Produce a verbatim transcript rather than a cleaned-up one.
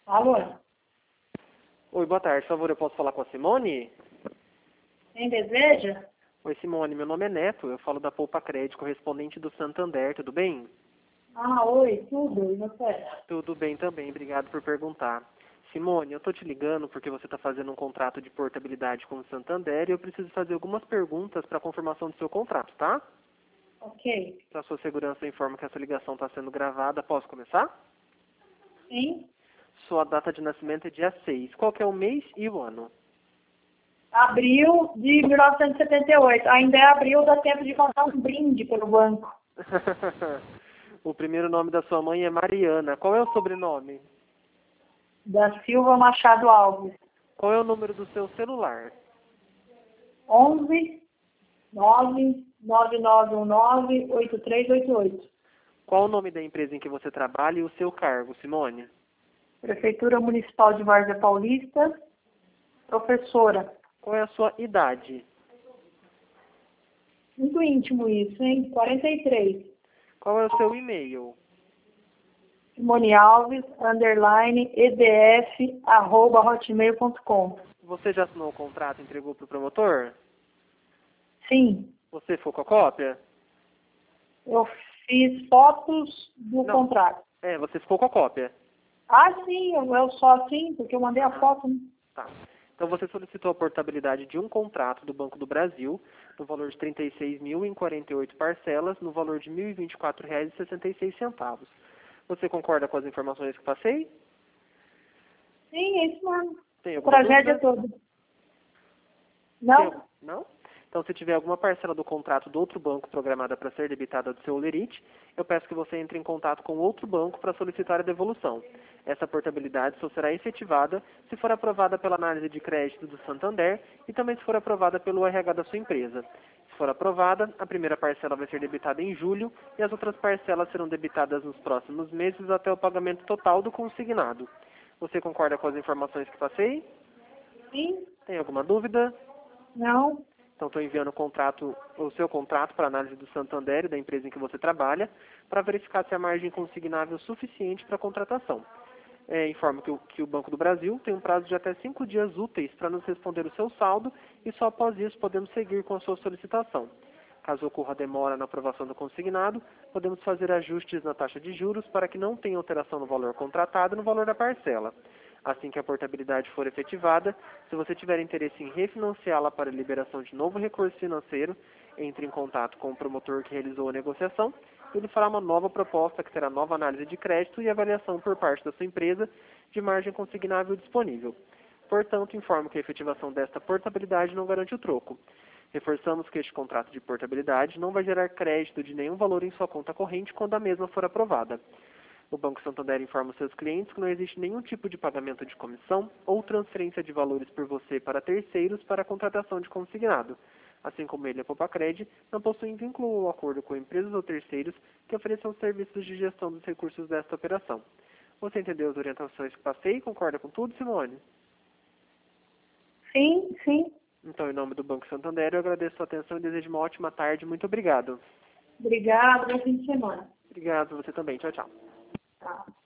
Alô? Oi, boa tarde. Por favor, eu posso falar com a Simone? Quem deseja? Oi, Simone. Meu nome é Neto. Eu falo da Poupa Crédito, correspondente do Santander. Tudo bem? Ah, oi, tudo, e você? Tudo bem também. Obrigado por perguntar. Simone, eu tô te ligando porque você está fazendo um contrato de portabilidade com o Santander e eu preciso fazer algumas perguntas para confirmação do seu contrato, tá? Ok. Para sua segurança, eu informo que essa ligação está sendo gravada. Posso começar? Sim? Sua data de nascimento é dia seis. Qual que é o mês e o ano? Abril de mil novecentos e setenta e oito. Ainda é abril, dá tempo de mandar um brinde pelo banco. O primeiro nome da sua mãe é Mariana. Qual é o sobrenome? Da Silva Machado Alves. Qual é o número do seu celular? onze nove nove nove um nove oito três oito oito. Qual o nome da empresa em que você trabalha e o seu cargo, Simone? Prefeitura Municipal de Várzea Paulista. Professora. Qual é a sua idade? Muito íntimo isso, hein? quarenta e três. Qual é o seu e-mail? Simone Alves, underline, edf, arroba, hotmail ponto com. Você já assinou o contrato e entregou para o promotor? Sim, Você fotocópia? eu fiz fotos do Não. contrato. É, você ficou com a cópia. Ah, sim, eu, eu só sim, porque eu mandei a foto. Né? Tá. Então você solicitou a portabilidade de um contrato do Banco do Brasil, no valor de trinta e seis mil em quarenta e oito parcelas, no valor de mil e vinte e quatro reais e sessenta e seis centavos. Você concorda com as informações que passei? Sim, é isso mesmo. Tem alguma Tragédia dúvida? toda. Tem Não? algum- Não? Então, se tiver alguma parcela do contrato do outro banco programada para ser debitada do seu lerite, eu peço que você entre em contato com outro banco para solicitar a devolução. Essa portabilidade só será efetivada se for aprovada pela análise de crédito do Santander e também se for aprovada pelo R H da sua empresa. Se for aprovada, a primeira parcela vai ser debitada em julho e as outras parcelas serão debitadas nos próximos meses até o pagamento total do consignado. Você concorda com as informações que passei? Sim? Tem alguma dúvida? Não? Então, estou enviando o, contrato, o seu contrato para análise do Santander e da empresa em que você trabalha, para verificar se a margem consignável é suficiente para a contratação. É, informo que o, que o Banco do Brasil tem um prazo de até cinco dias úteis para nos responder o seu saldo e só após isso podemos seguir com a sua solicitação. Caso ocorra demora na aprovação do consignado, podemos fazer ajustes na taxa de juros para que não tenha alteração no valor contratado e no valor da parcela. Assim que a portabilidade for efetivada, se você tiver interesse em refinanciá-la para liberação de novo recurso financeiro, entre em contato com o promotor que realizou a negociação. Ele fará uma nova proposta que terá nova análise de crédito e avaliação por parte da sua empresa de margem consignável disponível. Portanto, informo que a efetivação desta portabilidade não garante o troco. Reforçamos que este contrato de portabilidade não vai gerar crédito de nenhum valor em sua conta corrente quando a mesma for aprovada. O Banco Santander informa os seus clientes que não existe nenhum tipo de pagamento de comissão ou transferência de valores por você para terceiros para a contratação de consignado. Assim como ele, a Popacred, não possuem vínculo ou acordo com empresas ou terceiros que ofereçam serviços de gestão dos recursos desta operação. Você entendeu as orientações que passei e concorda com tudo, Simone? Sim, sim. Então, em nome do Banco Santander, eu agradeço a sua atenção e desejo uma ótima tarde. Muito obrigado. Obrigada, bom fim de semana. Obrigado, você também. Tchau, tchau. Tá.